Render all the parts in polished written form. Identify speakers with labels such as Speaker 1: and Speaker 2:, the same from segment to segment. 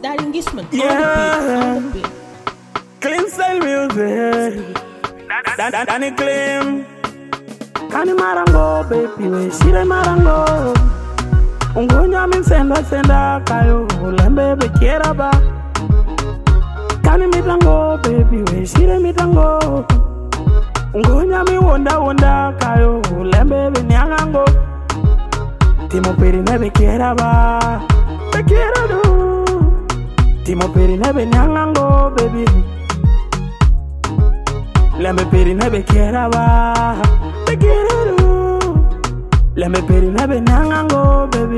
Speaker 1: Starring Gisman
Speaker 2: Yeah.
Speaker 1: on the beat.
Speaker 2: Clean style music. Danny Clean. Kani marango, baby, we shire marango. Ungonya min senda kayo, lembe be kieraba. Kani mitango, baby, we shire mitango. Ungonya mi wonda kayo, lembe be nyangango. Timo peri nebe kieraba, be kierado. Timo peri nebe nyangango, baby. Lembe peri nebe kieraba, be kierado. Lembe peri nebe nyangango, baby.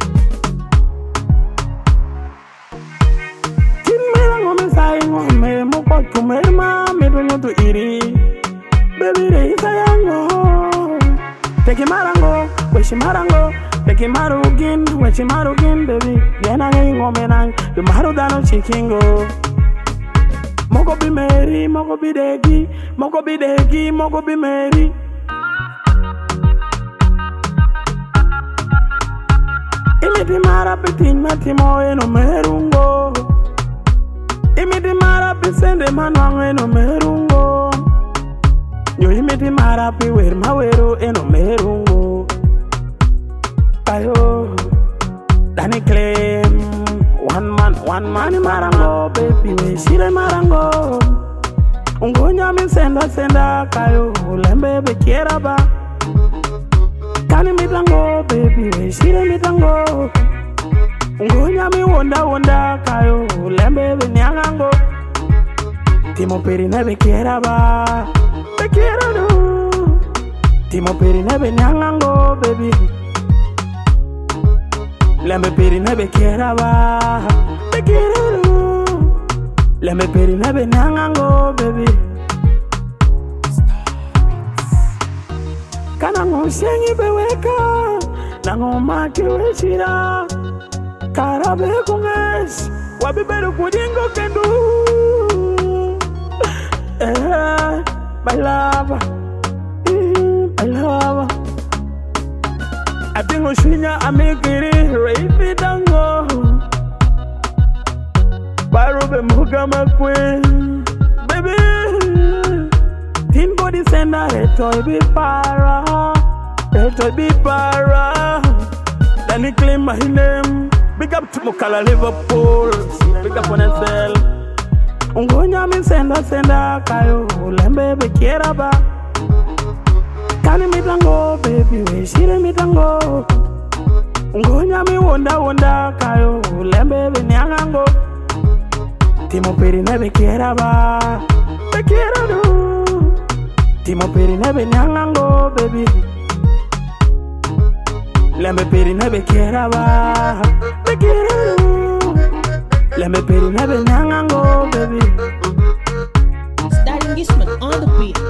Speaker 2: Timmerango me saingo me moko tumerma me dunyo tu iri. Baby re isayango. Teki marango, weshi marango. Teki marugin, weshi marugin, baby. Yena ngengo menang, du maru dano chikingo. Moko bi meri, moko bi degi, moko bi degi, moko bi meri. Imiti mara pitin matimo eno merungo. Imiti mara pisende manwango eno merungo. Yo imiti mara pi wer mawero eno merungo. Ayo, Danny Clean. One man marango, baby, we shire marango. Ungonya min senda kayo, lembe be kieraba. Kani mitango, baby, we shire mitango. Ungonya mi wonda kayo, lembe be nyangango. Timo peri nebe kieraba, be kierado. Timo peri nebe nyangango, baby. Lembe peri nebe kieraba, be kierado. Lembe peri nebe nyangango, baby. Kana ngoshengi beweka, nango maki wechira. Karabe kungesh, wabiberu kudingo kendu. Bailaba, bailaba. Atingo shinya amekiri, reipi dango. Barube mugama queen, baby. Teen body sender, retoy be para, retoy be para. Danny Clean my name. Big up to Mukala Liverpool, big up on SL. Ungonya min senda kayo, lembe be kieraba. Kani mitango, baby, we shire mitango. Ungonya mi wonda kayo, lembe be nyangango. Timo peri nebe kieraba, be kierado. Timo peri nebe nyangango, baby. Lembe peri nebe kieraba, be kierado. Lembe peri nebe nyangango, baby.
Speaker 1: Starring Gisman on the beat.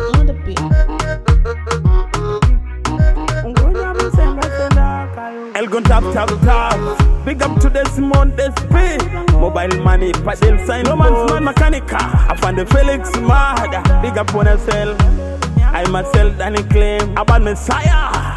Speaker 2: Elgon tap. Big up to Desmond SP. Mobile money, Padel sign. No man's man mechanica. I found the Felix Mada. Big up on SL. I myself Danny Clean. About Messiah.